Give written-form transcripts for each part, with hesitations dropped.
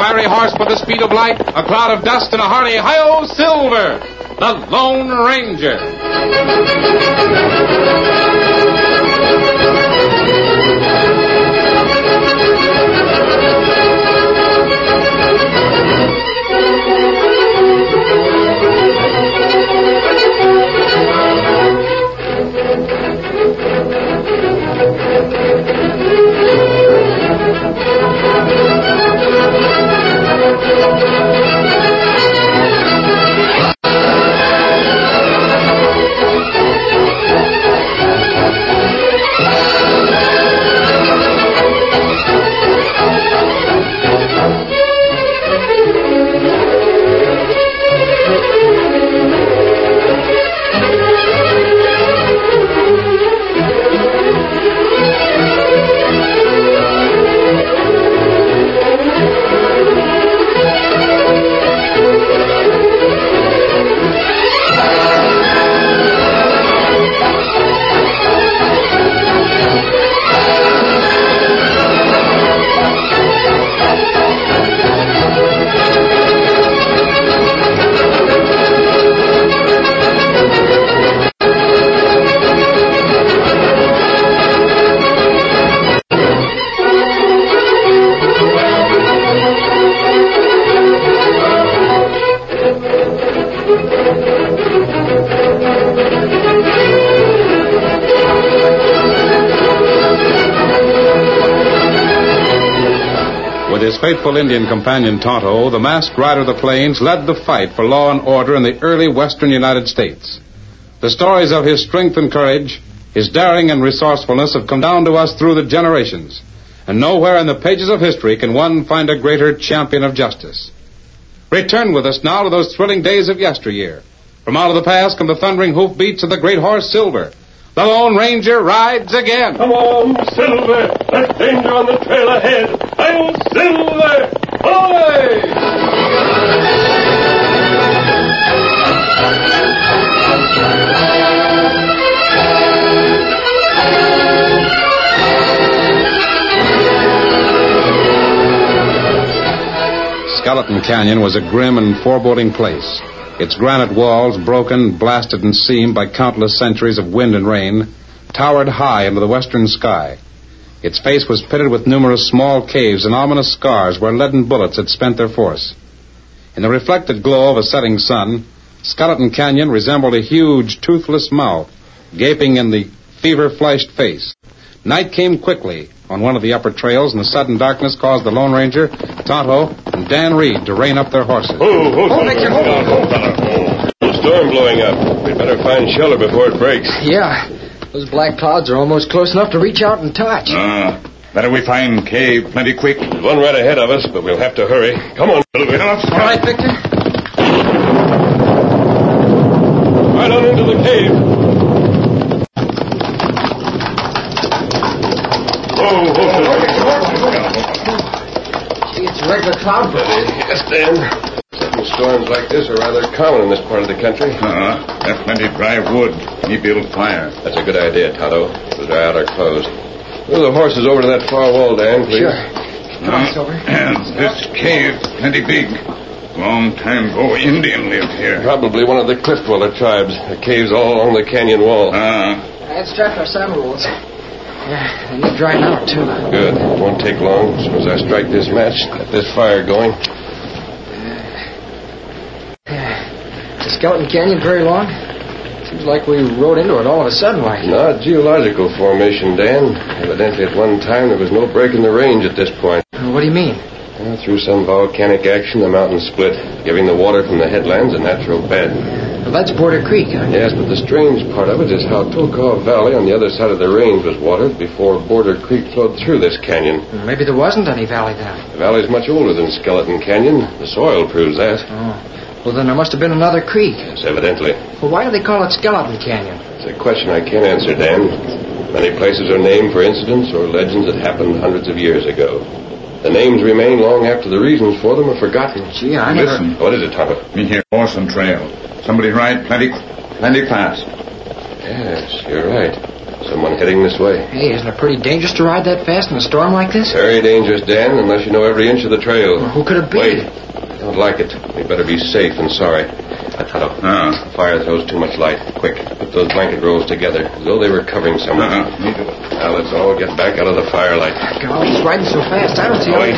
fiery horse with the speed of light, a cloud of dust, and a hearty hi-yo Silver, the Lone Ranger. With his faithful Indian companion Tonto, the masked rider of the plains led the fight for law and order in the early western United States. The stories of his strength and courage, his daring and resourcefulness have come down to us through the generations, and nowhere in the pages of history can one find a greater champion of justice. Return with us now to those thrilling days of yesteryear. From out of the past come the thundering hoofbeats of the great horse Silver. The Lone Ranger rides again. Come on, Silver. There's danger on the trail ahead. I'm Silver. Away! Skeleton Canyon was a grim and foreboding place. Its granite walls, broken, blasted, and seamed by countless centuries of wind and rain, towered high into the western sky. Its face was pitted with numerous small caves and ominous scars where leaden bullets had spent their force. In the reflected glow of a setting sun, Skeleton Canyon resembled a huge, toothless mouth, gaping in the fever-flushed face. Night came quickly on one of the upper trails, and the sudden darkness caused the Lone Ranger, Tonto, and Dan Reed to rein up their horses. Hold, the storm blowing up. We'd better find shelter before it breaks. Yeah. Those black clouds are almost close enough to reach out and touch. Better we find cave plenty quick. There's one right ahead of us, but we'll have to hurry. Come on, Silver. All right, Victor. Right on into the cave. Gee, it's a regular cloud burst. Yes, Dan. Sudden storms like this are rather common in this part of the country. There's plenty dry wood. We build fire. That's a good idea, Tonto. We'll dry out our clothes. Move the horses over to that far wall, Dan, please. Sure. Come on, Silver. And this cave plenty big. Long time ago, Indian lived here. Probably one of the cliff dweller tribes. The caves all along the canyon wall. Let's strap our saddle rolls. Yeah, and they're drying out, too. Good. It won't take long. As soon as I strike this match, get this fire going. Is Skeleton Canyon very long? Seems like we rode into it all of a sudden, like. Not geological formation, Dan. Evidently, at one time, there was no break in the range at this point. What do you mean? Well, through some volcanic action, the mountain split, giving the water from the headlands a natural bed. Well, that's Border Creek, huh? Yes, but the strange part of it is how Tulkaw Valley on the other side of the range was watered before Border Creek flowed through this canyon. Maybe there wasn't any valley then. The valley's much older than Skeleton Canyon. The soil proves that. Oh. Well, then there must have been another creek. Yes, evidently. Well, why do they call it Skeleton Canyon? It's a question I can't answer, Dan. Many places are named for incidents or legends that happened hundreds of years ago. The names remain long after the reasons for them are forgotten. Gee, I never... Listen. What is it, Tonto? Me hear horse and trail. Somebody ride plenty fast. Yes, you're right. Someone heading this way. Hey, isn't it pretty dangerous to ride that fast in a storm like this? Very dangerous, Dan, unless you know every inch of the trail. Well, who could it be? Wait. I don't like it. We better be safe and sorry. Tonto. The fire throws too much light. Quick, put those blanket rolls together, as though they were covering someone. Now let's all get back out of the firelight. God, he's riding so fast, I don't see Wait.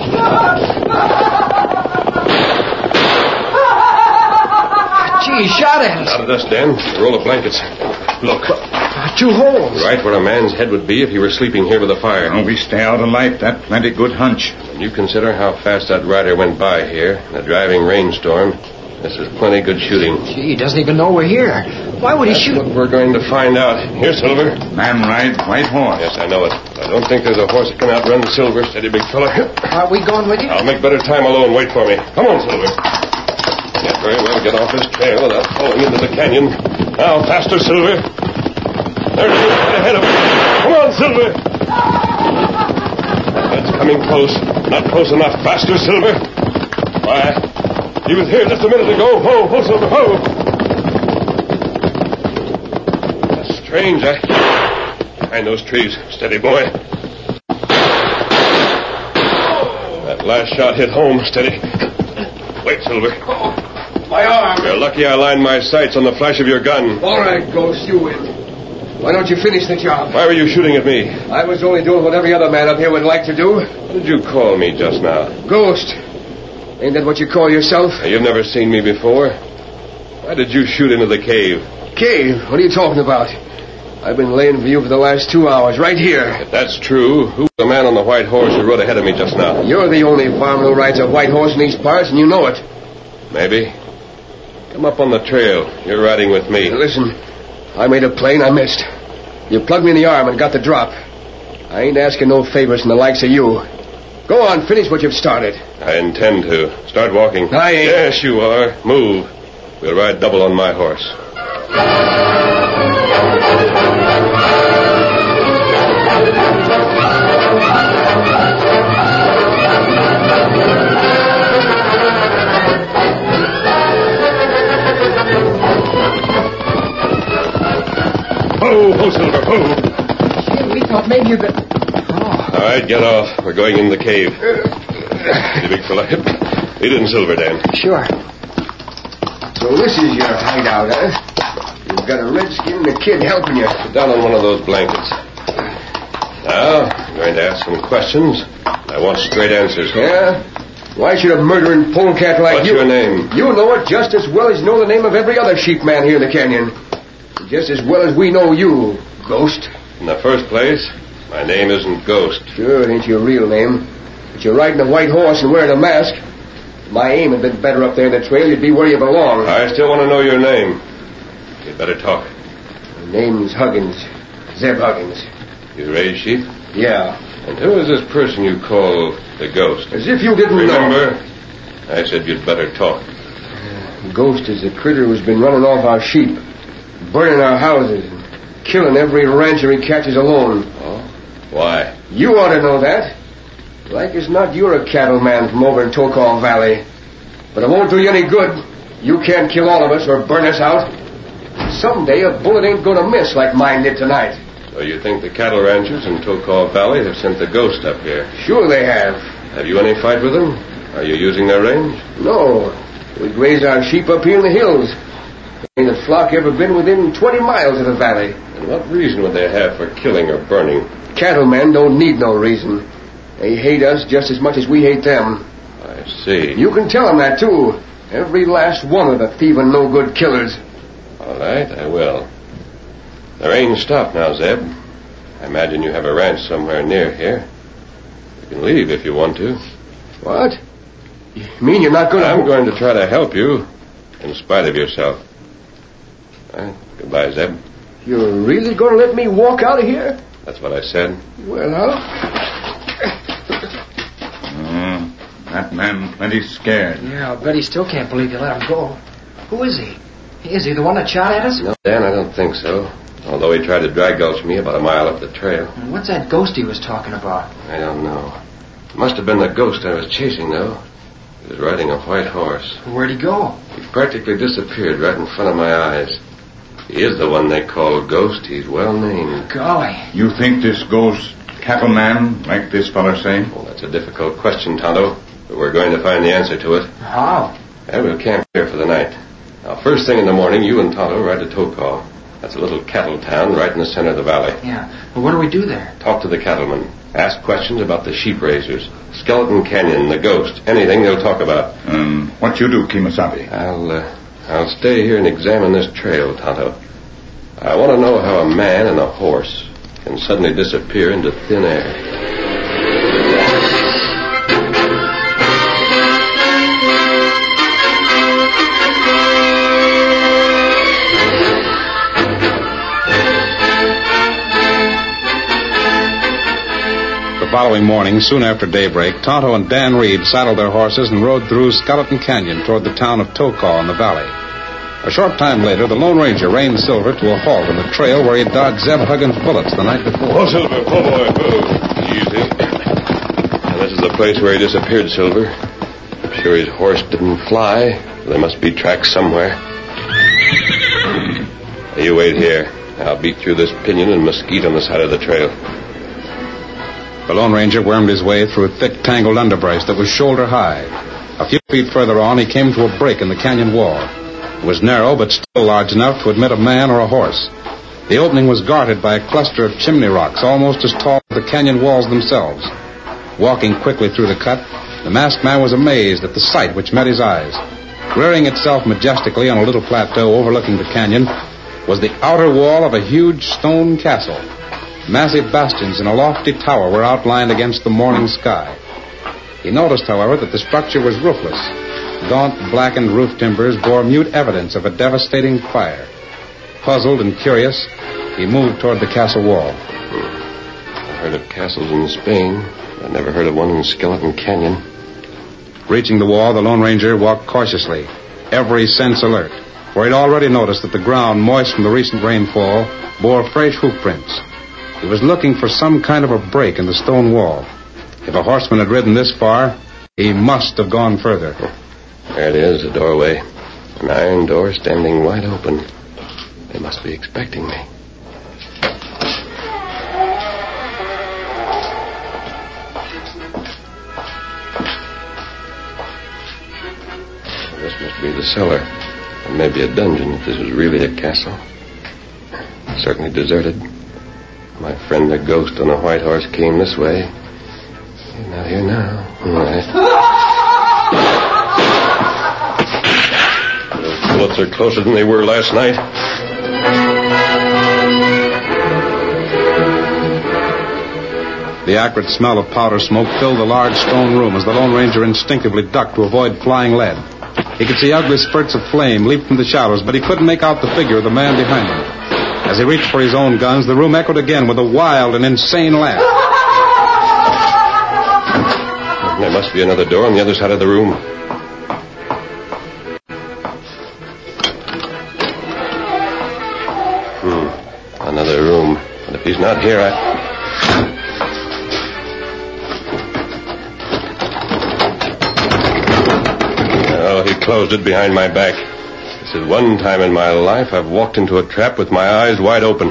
Gee, he shot at us. Out of us, Dan. A roll of blankets. Look. 2 holes. Right where a man's head would be if he were sleeping here with a fire. We stay out of light. That plenty good hunch. When you consider how fast that rider went by here in a driving rainstorm, this is plenty good shooting. Gee, he doesn't even know we're here. Why would he shoot? What we're going to find out. Here, Silver. Man ride white horse. Yes, I know it. I don't think there's a horse that can outrun Silver. Steady, big fella. Are we going with you? I'll make better time alone. Wait for me. Come on, Silver. Can't very well get off this trail without falling into the canyon. Now, faster, Silver. There he is, right ahead of us. Come on, Silver. That's coming close. Not close enough. Faster, Silver. Why, he was here just a minute ago. Ho, Silver, ho. That's strange. Behind those trees. Steady, boy. That last shot hit home. Steady. Wait, Silver. My arm. You're lucky I lined my sights on the flash of your gun. All right, Ghost, you win. Why don't you finish the job? Why were you shooting at me? I was only doing what every other man up here would like to do. What did you call me just now? Ghost. Ain't that what you call yourself? You've never seen me before. Why did you shoot into the cave? Cave? What are you talking about? I've been laying for you for the last 2 hours, right here. If that's true, who was the man on the white horse who rode ahead of me just now? You're the only farmer who rides a white horse in these parts, and you know it. Maybe. Come up on the trail. You're riding with me. Now, listen, I made a play and I missed. You plugged me in the arm and got the drop. I ain't asking no favors from the likes of you. Go on, finish what you've started. I intend to. Start walking. I ain't. Yes, you are. Move. We'll ride double on my horse. Ho, Silver, ho. Gee, we thought maybe you could... Oh. All right, get off. We're going in the cave. You big fella. Lead in, Silver, Dan. Sure. So this is your hideout, huh? You've got a redskin and a kid helping you. Sit down on one of those blankets. Now, I'm going to ask some questions. I want straight answers. Yeah? Why should a murdering polecat like What's you... your name? You know it just as well as you know the name of every other sheep man here in the canyon. Just as well as we know you, Ghost. In the first place, my name isn't Ghost. Sure, it ain't your real name. But you're riding a white horse and wearing a mask. If my aim had been better up there in the trail, you'd be where you belong. I still want to know your name. You'd better talk. My name's Huggins. Zeb Huggins. You raise sheep? Yeah. And who is this person you call the Ghost? As if you didn't Remember? I said you'd better talk. Ghost is the critter who's been running off our sheep, burning our houses, and killing every rancher he catches alone. Oh? Why? You ought to know that. Like as not, you're a cattleman from over in Tokal Valley. But it won't do you any good. You can't kill all of us or burn us out. Someday a bullet ain't gonna miss like mine did tonight. So you think the cattle ranchers in Tokal Valley have sent the Ghost up here? Sure they have. Have you any fight with them? Are you using their range? No. We graze our sheep up here in the hills. Ain't a flock ever been within 20 miles of the valley. And what reason would they have for killing or burning? Cattlemen don't need no reason. They hate us just as much as we hate them. I see. You can tell them that, too. Every last one of the thieving no-good killers. All right, I will. The rain's stopped now, Zeb. I imagine you have a ranch somewhere near here. You can leave if you want to. What? You mean you're not going to... I'm going to try to help you, in spite of yourself. All right, goodbye, Zeb. You're really going to let me walk out of here? That's what I said. Well, That man plenty scared. Yeah, I'll bet he still can't believe you let him go. Who is he? Is he the one that shot at us? No, Dan, I don't think so. Although he tried to dry gulch me about a mile up the trail. What's that ghost he was talking about? I don't know. It must have been the Ghost I was chasing, though. He was riding a white horse. Where'd he go? He practically disappeared right in front of my eyes. He is the one they call Ghost. He's well named. Golly. You think this ghost cattleman, like this fella say? Well, that's a difficult question, Tonto. But we're going to find the answer to it. How? And we'll camp here for the night. Now, first thing in the morning, you and Tonto ride to Tokau. That's a little cattle town right in the center of the valley. Yeah. Well, what do we do there? Talk to the cattlemen. Ask questions about the sheep raisers, Skeleton Canyon, the ghost, anything they'll talk about. What you do, Kimasabi? I'll stay here and examine this trail, Tonto. I want to know how a man and a horse can suddenly disappear into thin air. The following morning, soon after daybreak, Tonto and Dan Reed saddled their horses and rode through Skeleton Canyon toward the town of Tokau in the valley. A short time later, the Lone Ranger reined Silver to a halt on the trail where he had dodged Zeb Huggins' bullets the night before. Oh, Silver, oh, boy, oh. Easy. Now, this is the place where he disappeared, Silver. I'm sure his horse didn't fly. There must be tracks somewhere. Now, you wait here. I'll beat through this pinyon and mesquite on the side of the trail. The Lone Ranger wormed his way through a thick, tangled underbrush that was shoulder high. A few feet further on, he came to a break in the canyon wall. It was narrow, but still large enough to admit a man or a horse. The opening was guarded by a cluster of chimney rocks almost as tall as the canyon walls themselves. Walking quickly through the cut, the masked man was amazed at the sight which met his eyes. Rearing itself majestically on a little plateau overlooking the canyon was the outer wall of a huge stone castle. Massive bastions in a lofty tower were outlined against the morning sky. He noticed, however, that the structure was roofless. Gaunt, blackened roof timbers bore mute evidence of a devastating fire. Puzzled and curious, he moved toward the castle wall. I heard of castles in Spain. I never heard of one in Skeleton Canyon. Reaching the wall, the Lone Ranger walked cautiously, every sense alert, for he'd already noticed that the ground, moist from the recent rainfall, bore fresh hoof prints. He was looking for some kind of a break in the stone wall. If a horseman had ridden this far, he must have gone further. There it is, the doorway. An iron door standing wide open. They must be expecting me. This must be the cellar. Or maybe a dungeon if this is really a castle. Certainly deserted. My friend the ghost on a white horse came this way. He's not here now. All right. Those bullets are closer than they were last night. The acrid smell of powder smoke filled the large stone room as the Lone Ranger instinctively ducked to avoid flying lead. He could see ugly spurts of flame leap from the shadows, but he couldn't make out the figure of the man behind him. As he reached for his own guns, the room echoed again with a wild and insane laugh. There must be another door on the other side of the room. Another room. But if he's not here, Oh, he closed it behind my back. This is one time in my life I've walked into a trap with my eyes wide open.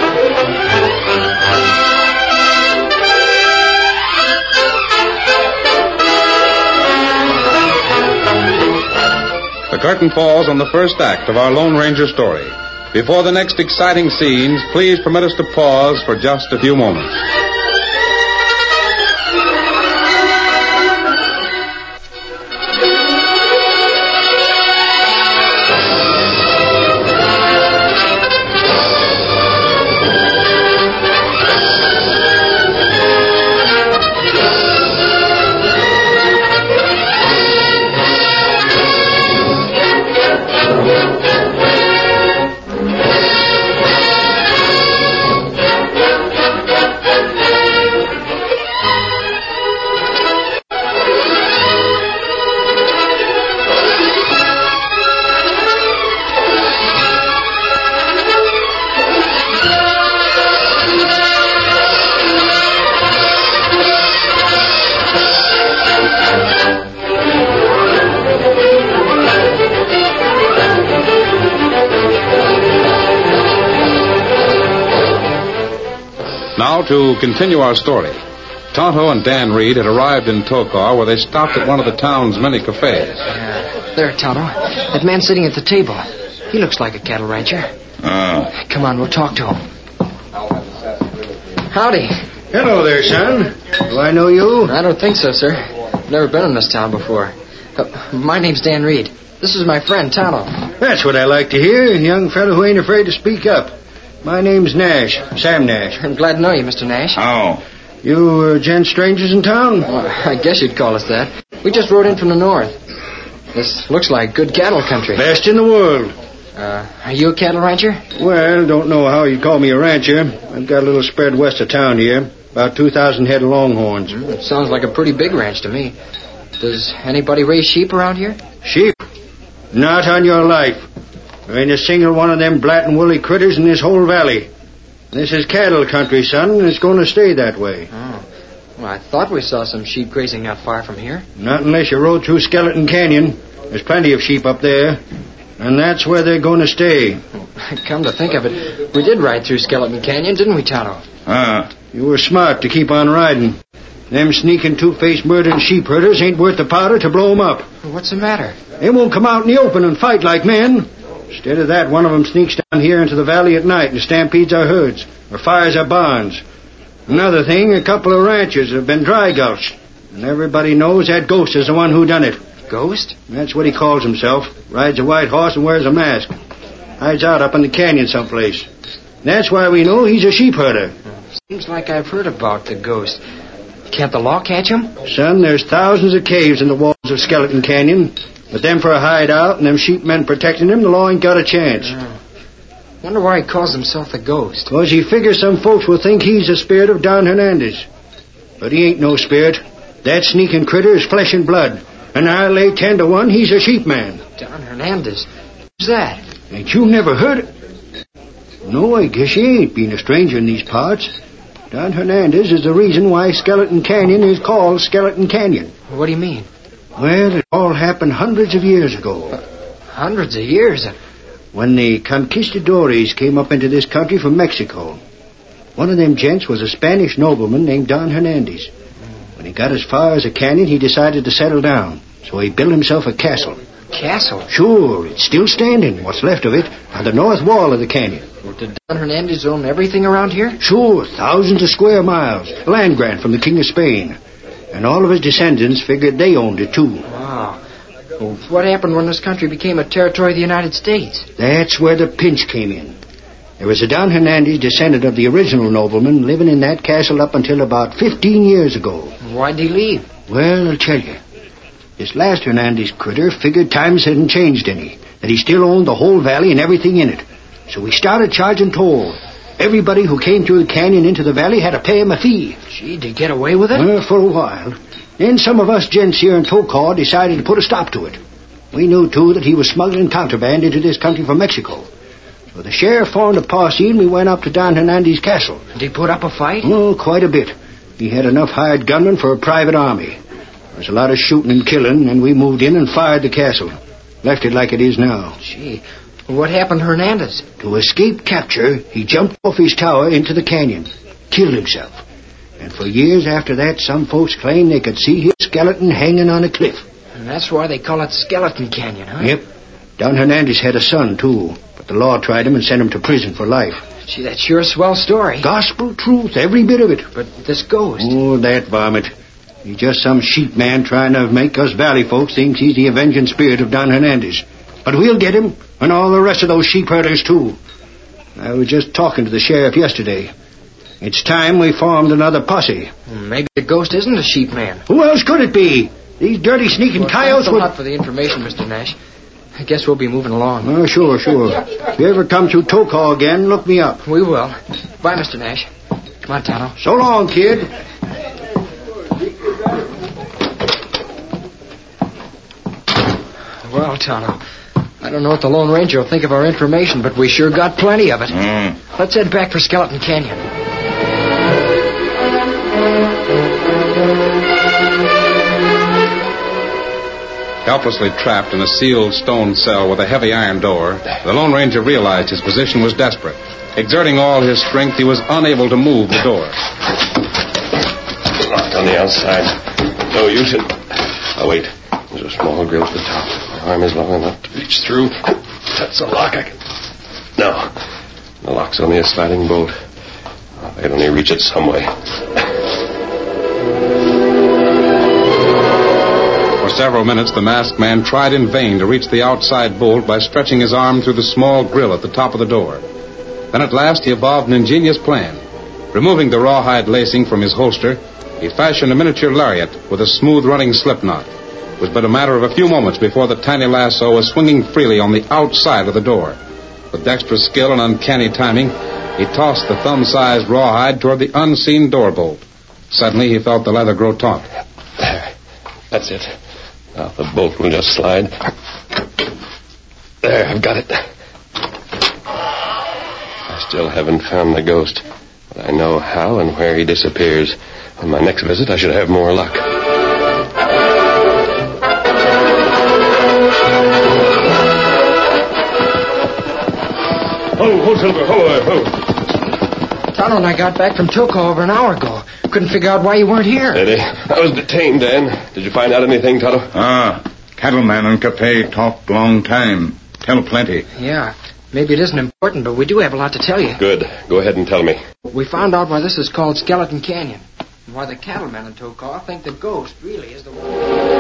The curtain falls on the first act of our Lone Ranger story. Before the next exciting scenes, please permit us to pause for just a few moments. Now, to continue our story. Tonto and Dan Reed had arrived in Tokar, where they stopped at one of the town's many cafes. There, Tonto. That man sitting at the table. He looks like a cattle rancher. Come on, we'll talk to him. Howdy. Hello there, son. Do I know you? I don't think so, sir. Never been in this town before. My name's Dan Reed. This is my friend, Tonto. That's what I like to hear. A young fellow who ain't afraid to speak up. My name's Nash. Sam Nash. I'm glad to know you, Mr. Nash. How? You gent strangers in town? Well, I guess you'd call us that. We just rode in from the north. This looks like good cattle country. Best in the world. Are you a cattle rancher? Well, don't know how you'd call me a rancher. I've got a little spread west of town here. About 2,000 head of longhorns. Sounds like a pretty big ranch to me. Does anybody raise sheep around here? Sheep? Not on your life. There ain't a single one of them blattin' woolly critters in this whole valley. This is cattle country, son, and it's going to stay that way. Oh. Well, I thought we saw some sheep grazing not far from here. Not unless you rode through Skeleton Canyon. There's plenty of sheep up there. And that's where they're going to stay. Come to think of it, we did ride through Skeleton Canyon, didn't we, Tonto? You were smart to keep on riding. Them sneaking, two-faced, murdering sheep herders ain't worth the powder to blow 'em up. What's the matter? They won't come out in the open and fight like men. Instead of that, one of them sneaks down here into the valley at night and stampedes our herds, or fires our barns. Another thing, a couple of ranchers have been dry gulched. And everybody knows that Ghost is the one who done it. Ghost? That's what he calls himself. Rides a white horse and wears a mask. Hides out up in the canyon someplace. That's why we know he's a sheep herder. Seems like I've heard about the Ghost. Can't the law catch him? Son, there's thousands of caves in the walls of Skeleton Canyon. But them for a hideout and them sheep men protecting him, the law ain't got a chance. Wonder why he calls himself the Ghost. 'Cause he figures some folks will think he's the spirit of Don Hernandez. But he ain't no spirit. That sneaking critter is flesh and blood. And I lay 10 to 1 he's a sheep man. Don Hernandez? Who's that? Ain't you never heard it? No, I guess you ain't, being a stranger in these parts. Don Hernandez is the reason why Skeleton Canyon is called Skeleton Canyon. What do you mean? Well, it all happened hundreds of years ago. Hundreds of years? When the conquistadores came up into this country from Mexico. One of them gents was a Spanish nobleman named Don Hernandez. When he got as far as the canyon, he decided to settle down. So he built himself a castle. Castle? Sure, it's still standing, what's left of it, on the north wall of the canyon. Well, did Don Hernandez own everything around here? Sure, thousands of square miles. A land grant from the King of Spain. And all of his descendants figured they owned it, too. Wow. Well, what happened when this country became a territory of the United States? That's where the pinch came in. There was a Don Hernandez, descendant of the original nobleman, living in that castle up until about 15 years ago. Why'd he leave? Well, I'll tell you. This last Hernandez critter figured times hadn't changed any, that he still owned the whole valley and everything in it. So he started charging toll. Everybody who came through the canyon into the valley had to pay him a fee. Gee, did he get away with it? Well, for a while. Then some of us gents here in Tokar decided to put a stop to it. We knew, too, that he was smuggling contraband into this country from Mexico. So the sheriff formed a posse and we went up to Don Hernandez's castle. Did he put up a fight? Oh, quite a bit. He had enough hired gunmen for a private army. There was a lot of shooting and killing, and we moved in and fired the castle. Left it like it is now. Gee, what happened to Hernandez? To escape capture, he jumped off his tower into the canyon. Killed himself. And for years after that, some folks claim they could see his skeleton hanging on a cliff. And that's why they call it Skeleton Canyon, huh? Yep. Don Hernandez had a son, too. But the law tried him and sent him to prison for life. Gee, that's sure a swell story. Gospel truth, every bit of it. But this Ghost... Oh, that varmint. He's just some sheep man trying to make us valley folks think he's the avenging spirit of Don Hernandez. But we'll get him, and all the rest of those sheep herders, too. I was just talking to the sheriff yesterday. It's time we formed another posse. Maybe the Ghost isn't a sheep man. Who else could it be? These dirty, sneaking coyotes Thanks a lot for the information, Mr. Nash. I guess we'll be moving along. Oh, sure. If you ever come through Tokar again, look me up. We will. Bye, Mr. Nash. Come on, Tonto. So long, kid. Well, Tonto, I don't know what the Lone Ranger will think of our information, but we sure got plenty of it. Let's head back for Skeleton Canyon. Helplessly trapped in a sealed stone cell with a heavy iron door, the Lone Ranger realized his position was desperate. Exerting all his strength, he was unable to move the door. Locked on the outside. No use in... Oh, wait. There's a small grill at the top. My arm is long enough to reach through. That's a lock. I can... No. The lock's only a sliding bolt. I can only reach it some way. For several minutes, the masked man tried in vain to reach the outside bolt by stretching his arm through the small grill at the top of the door. Then at last he evolved an ingenious plan. Removing the rawhide lacing from his holster, he fashioned a miniature lariat with a smooth-running slip knot. It was but a matter of a few moments before the tiny lasso was swinging freely on the outside of the door. With dexterous skill and uncanny timing, he tossed the thumb-sized rawhide toward the unseen door bolt. Suddenly, he felt the leather grow taut. There. That's it. Now the bolt will just slide. There, I've got it. I still haven't found the ghost, but I know how and where he disappears. On my next visit, I should have more luck. Ho, Silver, ho. Tonto and I got back from Tokar over an hour ago. Couldn't figure out why you weren't here. Eddie, I was detained, Dan. Did you find out anything, Tonto? Cattleman and Capet talked long time. Tell plenty. Yeah, maybe it isn't important, but we do have a lot to tell you. Good. Go ahead and tell me. We found out why this is called Skeleton Canyon, and why the cattlemen in Tokar think the ghost really is the one.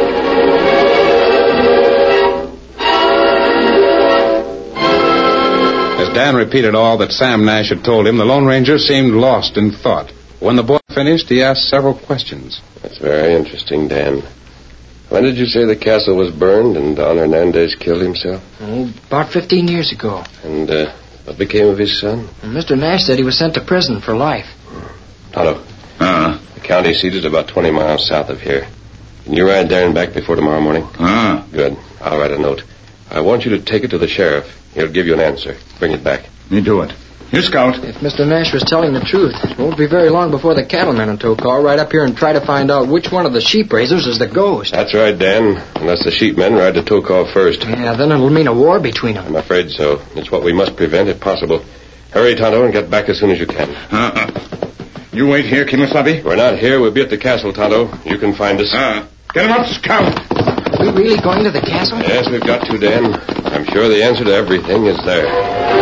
As Dan repeated all that Sam Nash had told him, the Lone Ranger seemed lost in thought. When the boy finished, he asked several questions. That's very interesting, Dan. When did you say the castle was burned and Don Hernandez killed himself? About 15 years ago. And what became of his son? And Mr. Nash said he was sent to prison for life. Tonto. The county seat is about 20 miles south of here. Can you ride there and back before tomorrow morning? Good. I'll write a note. I want you to take it to the sheriff. He'll give you an answer. Bring it back. Me do it. You, Scout. If Mr. Nash was telling the truth, it won't be very long before the cattlemen in Tokar ride up here and try to find out which one of the sheep raisers is the ghost. That's right, Dan. Unless the sheepmen ride to Tokar first. Yeah, then it'll mean a war between them. I'm afraid so. It's what we must prevent if possible. Hurry, Tonto, and get back as soon as you can. You wait here, Kimasabi? We're not here. We'll be at the castle, Tonto. You can find us. Get him up, Scout. Are we really going to the castle? Yes, we've got to, Dan. I'm sure the answer to everything is there.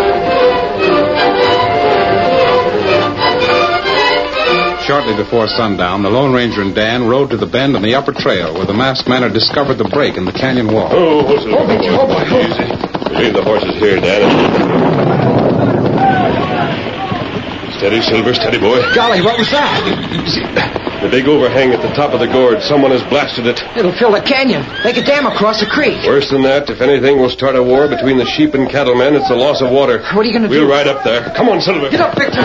Shortly before sundown, the Lone Ranger and Dan rode to the bend on the upper trail where the masked man had discovered the break in the canyon wall. Easy. Leave the horses here, Dan. Steady, Silver, steady, boy. Golly, what was that? The big overhang at the top of the gorge. Someone has blasted it. It'll fill the canyon. Make a dam across the creek. Worse than that, if anything will start a war between the sheep and cattlemen, it's the loss of water. What are you going to do? We'll ride up there. Come on, Silver. Get up, Victor.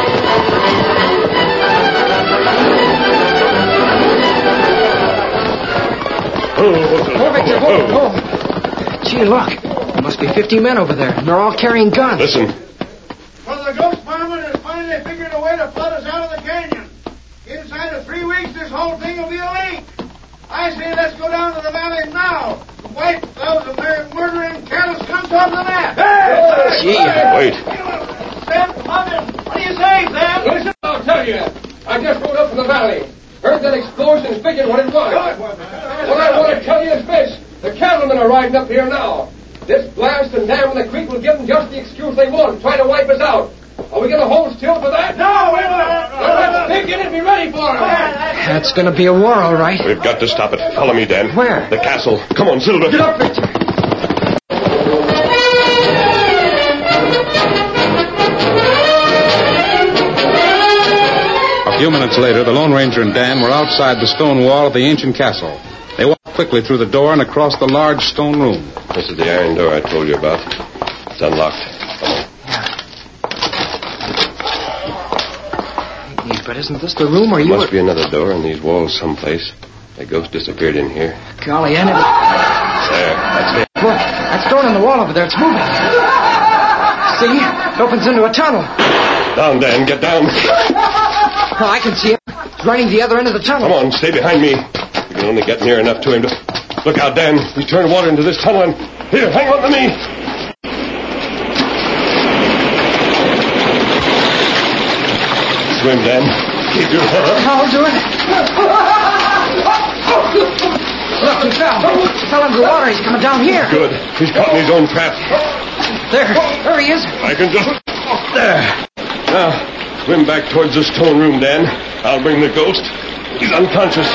Victor, whoa. Gee, look. There must be 50 men over there, and they're all carrying guns. Listen. Well, the ghost farmer has finally figured a way to flood us out of the canyon. Inside of 3 weeks, this whole thing will be a leak. I say let's go down to the valley now. Wipe those of their murdering cattle skunks off the map. Hey! Gee. Wait. Sam, come on in. What do you say, Sam? Listen, I'll tell you. I just rode up from the valley. Heard that explosion and figured what it was. What I want to tell you is this. The cattlemen are riding up here now. This blast and dam in the creek will give them just the excuse they want, trying to wipe us out. Are we going to hold still for that? No, we won't. Let's dig in and be ready for them. That's going to be a war, all right. We've got to stop it. Follow me, Dan. Where? The castle. Come on, Silver. Get up, Victor. A few minutes later, the Lone Ranger and Dan were outside the stone wall of the ancient castle. They walked quickly through the door and across the large stone room. This is the iron door I told you about. It's unlocked. Hey, but isn't this the room where you Must be another door in these walls someplace. The ghost disappeared in here. Golly, and There, that's it. Look, that stone on the wall over there, it's moving. See? It opens into a tunnel. Down, Dan, get down. Oh, I can see it. It's running the other end of the tunnel. Come on, stay behind me. You can only get near enough to him to... Look out, Dan. He's turned water into this tunnel, and... Here, hang on to me. Swim, Dan. Keep your head up. I'll do it. Look, he fell under the water. He's coming down here. Good. He's caught in his own trap. There he is. I can just... There. Now, swim back towards the stone room, Dan. I'll bring the ghost. He's unconscious.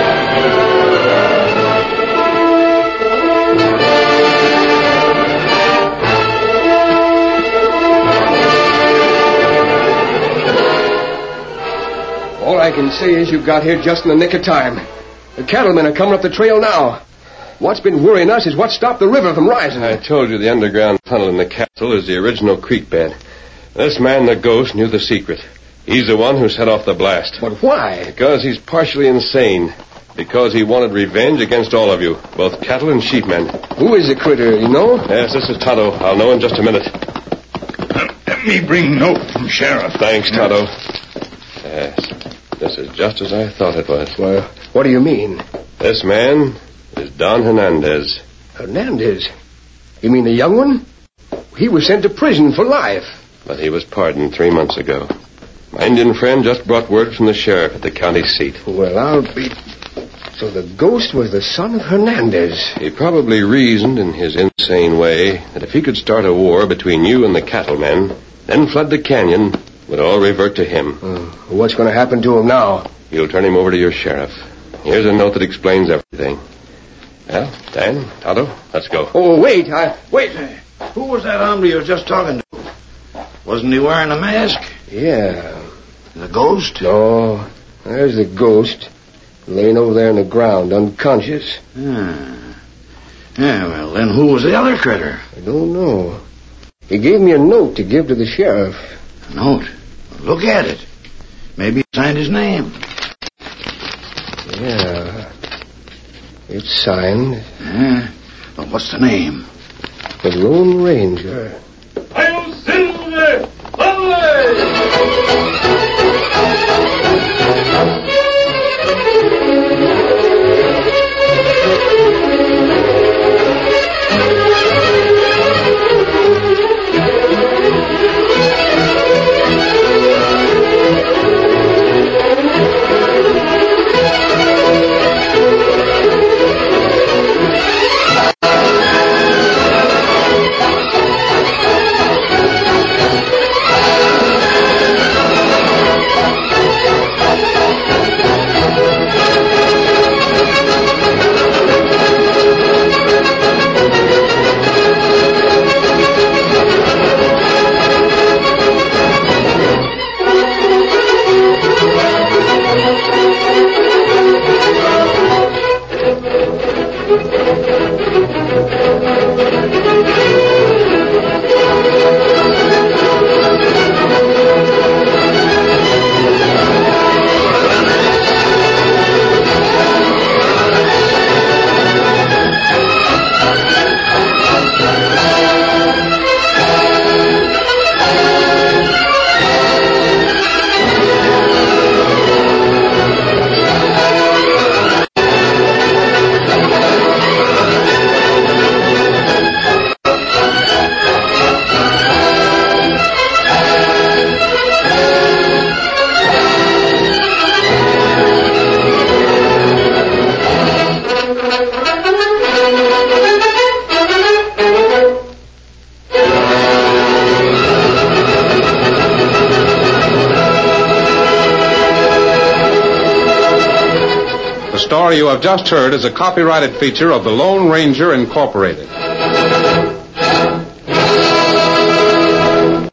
All I can say is you got here just in the nick of time. The cattlemen are coming up the trail now. What's been worrying us is what stopped the river from rising. I told you the underground tunnel in the castle is the original creek bed. This man, the ghost, knew the secret. He's the one who set off the blast. But why? Because he's partially insane. Because he wanted revenge against all of you, both cattle and sheepmen. Who is the critter, you know? Yes, this is Tonto. I'll know in just a minute. Let me bring note from Sheriff. Thanks, Tonto. Yes, this is just as I thought it was. Well, what do you mean? This man is Don Hernandez. Hernandez? You mean the young one? He was sent to prison for life. But he was pardoned 3 months ago. My Indian friend just brought word from the sheriff at the county seat. Well, I'll be... So the ghost was the son of Hernandez. He probably reasoned in his insane way that if he could start a war between you and the cattlemen, then flood the canyon, would all revert to him. What's going to happen to him now? You'll turn him over to your sheriff. Here's a note that explains everything. Well, Dan, Tonto, let's go. Oh, wait. Wait. Who was that hombre you were just talking to? Wasn't he wearing a mask? Yeah. The ghost? No. There's the ghost. Laying over there on the ground, unconscious. Yeah, well, then who was the other critter? I don't know. He gave me a note to give to the sheriff. A note? Look at it. Maybe he signed his name. Yeah. It's signed. Yeah. Well, what's the name? The Lone Ranger. I'll Silver! Away! The story you have just heard is a copyrighted feature of the Lone Ranger Incorporated.